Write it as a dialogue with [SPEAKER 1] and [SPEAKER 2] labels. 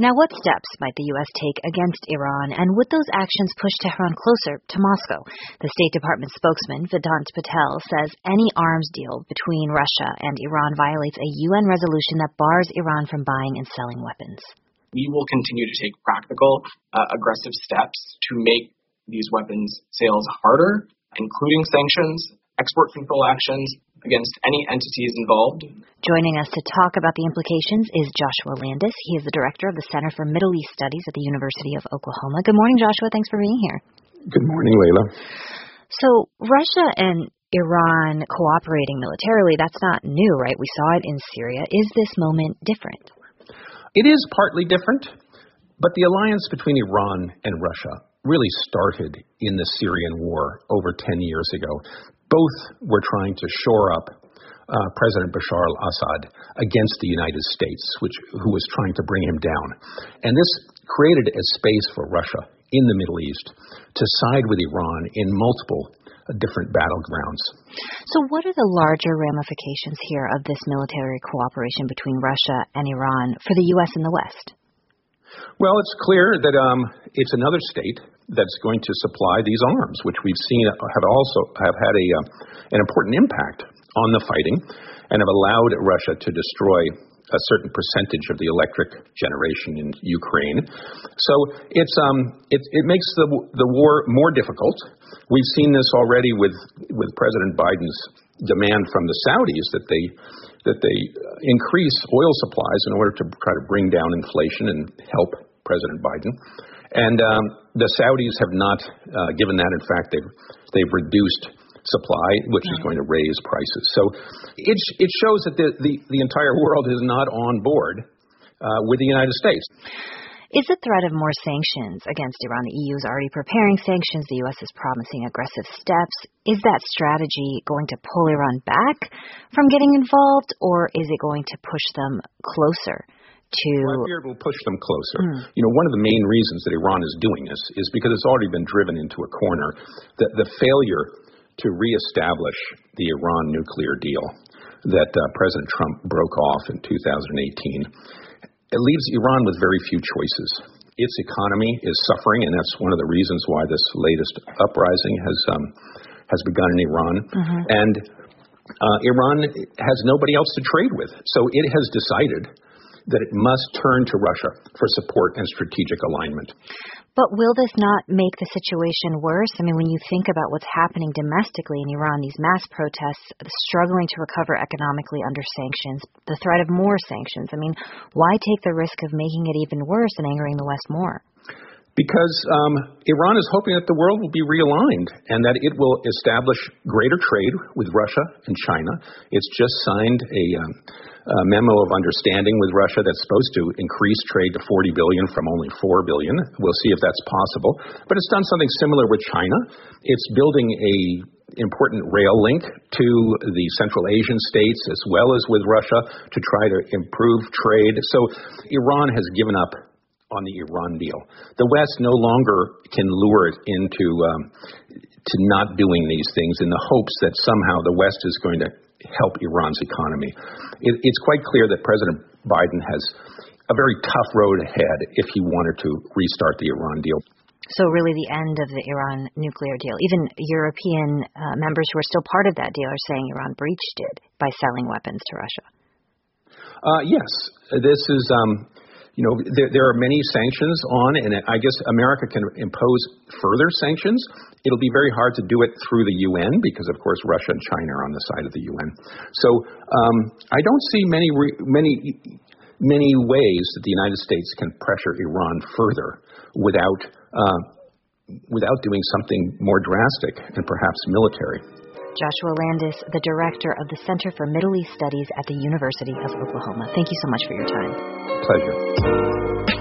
[SPEAKER 1] Now, what steps might the U.S. take against Iran, and would those actions push Tehran closer to Moscow? The State Department spokesman, Vedant Patel, says any arms deal between Russia and Iran violates a UN resolution that bars Iran from buying and selling weapons.
[SPEAKER 2] We will continue to take practical, aggressive steps to make these weapons sales harder, including sanctions, export control actions against any entities involved.
[SPEAKER 1] Joining us to talk about the implications is Joshua Landis. He is the director of the Center for Middle East Studies at the University of Oklahoma. Good morning, Joshua. Thanks for being here.
[SPEAKER 3] Good morning, Layla.
[SPEAKER 1] So Russia and Iran cooperating militarily, that's not new, right? We saw it in Syria. Is this moment different?
[SPEAKER 3] It is partly different, but the alliance between Iran and Russia really started in the Syrian war over 10 years ago. Both were trying to shore up President Bashar al-Assad against the United States, who was trying to bring him down. And this created a space for Russia in the Middle East to side with Iran in multiple different battlegrounds.
[SPEAKER 1] So what are the larger ramifications here of this military cooperation between Russia and Iran for the U.S. and the West?
[SPEAKER 3] Well, it's clear that it's another state that's going to supply these arms, which we've seen have had an important impact on the fighting and have allowed Russia to destroy a certain percentage of the electric generation in Ukraine. So it makes the war more difficult. We've seen this already with President Biden's demand from the Saudis that they increase oil supplies in order to try to bring down inflation and help President Biden. And the Saudis have not given that. In fact, they've reduced supply, which is going to raise prices. So it shows that the entire world is not on board with the United States.
[SPEAKER 1] Is the threat of more sanctions against Iran? The EU is already preparing sanctions. The U.S. is promising aggressive steps. Is that strategy going to pull Iran back from getting involved, or is it going to push them closer to...
[SPEAKER 3] Well, I fear it will push them closer. You know, one of the main reasons that Iran is doing this is because it's already been driven into a corner. The failure to reestablish the Iran nuclear deal that President Trump broke off in 2018, it leaves Iran with very few choices. Its economy is suffering, and that's one of the reasons why this latest uprising has begun in Iran. And Iran has nobody else to trade with. So it has decided that it must turn to Russia for support and strategic alignment.
[SPEAKER 1] But will this not make the situation worse? I mean, when you think about what's happening domestically in Iran, these mass protests, struggling to recover economically under sanctions, the threat of more sanctions, I mean, why take the risk of making it even worse and angering the West more?
[SPEAKER 3] Because Iran is hoping that the world will be realigned and that it will establish greater trade with Russia and China. It's just signed a memo of understanding with Russia that's supposed to increase trade to $40 billion from only $4 billion. We'll see if that's possible. But it's done something similar with China. It's building a important rail link to the Central Asian states as well as with Russia to try to improve trade. So Iran has given up on the Iran deal. The West no longer can lure it into to not doing these things in the hopes that somehow the West is going to help Iran's economy. It's quite clear that President Biden has a very tough road ahead if he wanted to restart the Iran deal.
[SPEAKER 1] So really the end of the Iran nuclear deal. Even European members who are still part of that deal are saying Iran breached it by selling weapons to Russia.
[SPEAKER 3] Yes, this is... there are many sanctions on, and I guess America can impose further sanctions. It'll be very hard to do it through the UN because, of course, Russia and China are on the side of the UN. So I don't see many ways that the United States can pressure Iran further without doing something more drastic and perhaps military.
[SPEAKER 1] Joshua Landis, the director of the Center for Middle East Studies at the University of Oklahoma. Thank you so much for your time.
[SPEAKER 3] Pleasure.